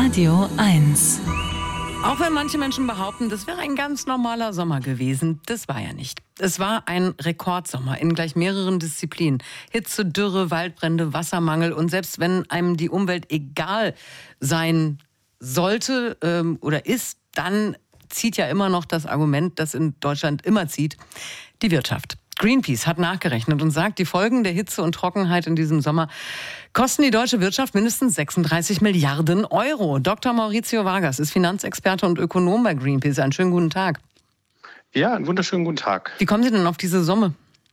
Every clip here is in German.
Radio 1. Auch wenn manche Menschen behaupten, das wäre ein ganz normaler Sommer gewesen, das war ja nicht. Es war ein Rekordsommer in gleich mehreren Disziplinen. Hitze, Dürre, Waldbrände, Wassermangel. Und selbst wenn einem die Umwelt egal sein sollte oder ist, dann zieht ja immer noch das Argument, das in Deutschland immer zieht, die Wirtschaft. Greenpeace hat nachgerechnet und sagt, die Folgen der Hitze und Trockenheit in diesem Sommer kosten die deutsche Wirtschaft mindestens 36 Milliarden Euro. Dr. Maurizio Vargas ist Finanzexperte und Ökonom bei Greenpeace. Einen schönen guten Tag. Ja, einen wunderschönen guten Tag. Wie kommen Sie denn auf diese Summe?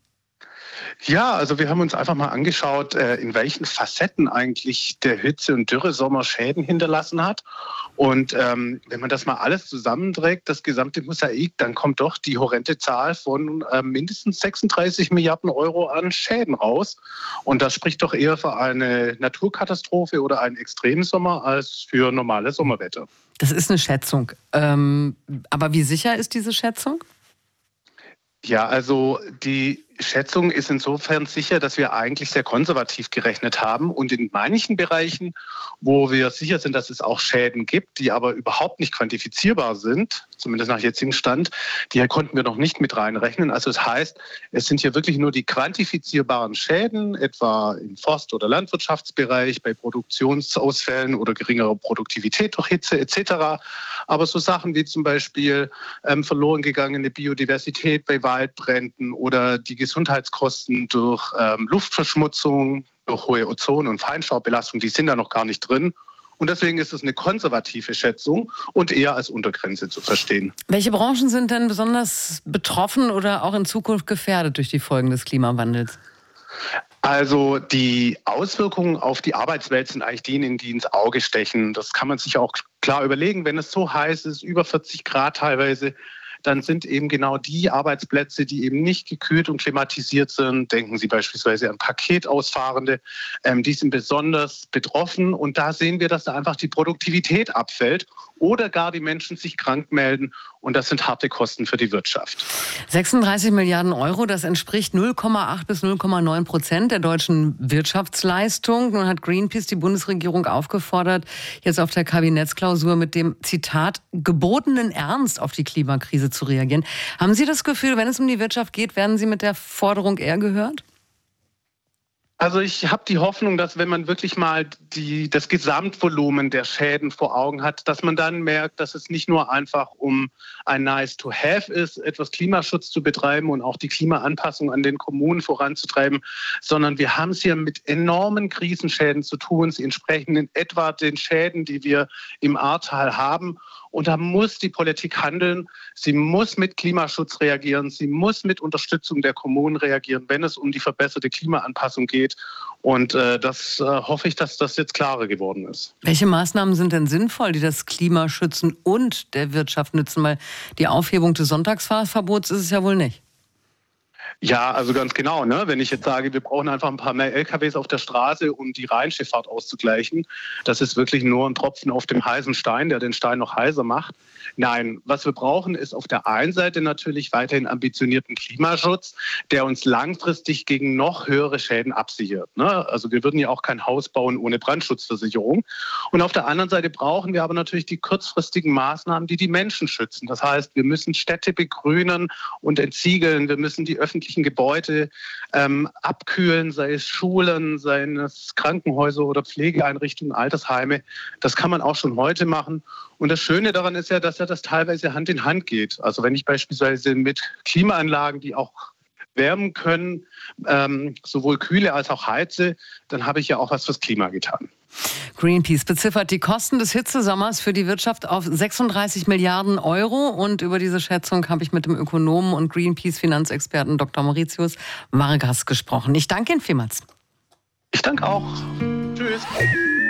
Ja, also wir haben uns einfach mal angeschaut, in welchen Facetten eigentlich der Hitze- und Dürresommer Schäden hinterlassen hat. Und wenn man das mal alles zusammenträgt, das gesamte Mosaik, dann kommt doch die horrende Zahl von mindestens 36 Milliarden Euro an Schäden raus. Und das spricht doch eher für eine Naturkatastrophe oder einen Extremsommer als für normale Sommerwetter. Das ist eine Schätzung. Aber wie sicher ist diese Schätzung? Ja, also die Schätzung ist insofern sicher, dass wir eigentlich sehr konservativ gerechnet haben und in manchen Bereichen, wo wir sicher sind, dass es auch Schäden gibt, die aber überhaupt nicht quantifizierbar sind, zumindest nach jetzigem Stand, die konnten wir noch nicht mit reinrechnen. Also das heißt, es sind hier wirklich nur die quantifizierbaren Schäden, etwa im Forst- oder Landwirtschaftsbereich, bei Produktionsausfällen oder geringerer Produktivität durch Hitze etc. Aber so Sachen wie zum Beispiel verloren gegangene Biodiversität bei Waldbränden oder die Gesundheitskosten durch Luftverschmutzung, durch hohe Ozon- und Feinstaubbelastung, die sind da noch gar nicht drin. Und deswegen ist es eine konservative Schätzung und eher als Untergrenze zu verstehen. Welche Branchen sind denn besonders betroffen oder auch in Zukunft gefährdet durch die Folgen des Klimawandels? Also die Auswirkungen auf die Arbeitswelt sind eigentlich diejenigen, die ins Auge stechen. Das kann man sich auch klar überlegen, wenn es so heiß ist, über 40 Grad teilweise, dann sind eben genau die Arbeitsplätze, die eben nicht gekühlt und klimatisiert sind. Denken Sie beispielsweise an Paketausfahrende. Die sind besonders betroffen. Und da sehen wir, dass da einfach die Produktivität abfällt oder gar die Menschen sich krank melden. Und das sind harte Kosten für die Wirtschaft. 36 Milliarden Euro, das entspricht 0,8 bis 0,9% der deutschen Wirtschaftsleistung. Nun hat Greenpeace die Bundesregierung aufgefordert, jetzt auf der Kabinettsklausur mit dem, Zitat, gebotenen Ernst auf die Klimakrise zu reagieren. Haben Sie das Gefühl, wenn es um die Wirtschaft geht, werden Sie mit der Forderung eher gehört? Also ich habe die Hoffnung, dass wenn man wirklich mal das Gesamtvolumen der Schäden vor Augen hat, dass man dann merkt, dass es nicht nur einfach um ein Nice-to-have ist, etwas Klimaschutz zu betreiben und auch die Klimaanpassung an den Kommunen voranzutreiben, sondern wir haben es hier mit enormen Krisenschäden zu tun. Sie entsprechen in etwa den Schäden, die wir im Ahrtal haben. Und da muss die Politik handeln. Sie muss mit Klimaschutz reagieren. Sie muss mit Unterstützung der Kommunen reagieren, wenn es um die verbesserte Klimaanpassung geht. Und das hoffe ich, dass das jetzt klarer geworden ist. Welche Maßnahmen sind denn sinnvoll, die das Klima schützen und der Wirtschaft nützen? Weil die Aufhebung des Sonntagsfahrverbots ist es ja wohl nicht. Ja, also ganz genau. Ne? Wenn ich jetzt sage, wir brauchen einfach ein paar mehr LKWs auf der Straße, um die Rheinschifffahrt auszugleichen, das ist wirklich nur ein Tropfen auf dem heißen Stein, der den Stein noch heißer macht. Nein, was wir brauchen, ist auf der einen Seite natürlich weiterhin ambitionierten Klimaschutz, der uns langfristig gegen noch höhere Schäden absichert. Ne? Also wir würden ja auch kein Haus bauen ohne Brandschutzversicherung. Und auf der anderen Seite brauchen wir aber natürlich die kurzfristigen Maßnahmen, die die Menschen schützen. Das heißt, wir müssen Städte begrünen und entsiegeln. Wir müssen die öffentlichen Gebäude abkühlen, sei es Schulen, sei es Krankenhäuser oder Pflegeeinrichtungen, Altersheime. Das kann man auch schon heute machen. Und das Schöne daran ist ja, dass das teilweise Hand in Hand geht. Also wenn ich beispielsweise mit Klimaanlagen, die auch wärmen können, sowohl kühle als auch heize, dann habe ich ja auch was fürs Klima getan. Greenpeace beziffert die Kosten des Hitzesommers für die Wirtschaft auf 36 Milliarden Euro. Und über diese Schätzung habe ich mit dem Ökonomen und Greenpeace-Finanzexperten Dr. Maurizio Vargas gesprochen. Ich danke Ihnen vielmals. Ich danke auch. Tschüss.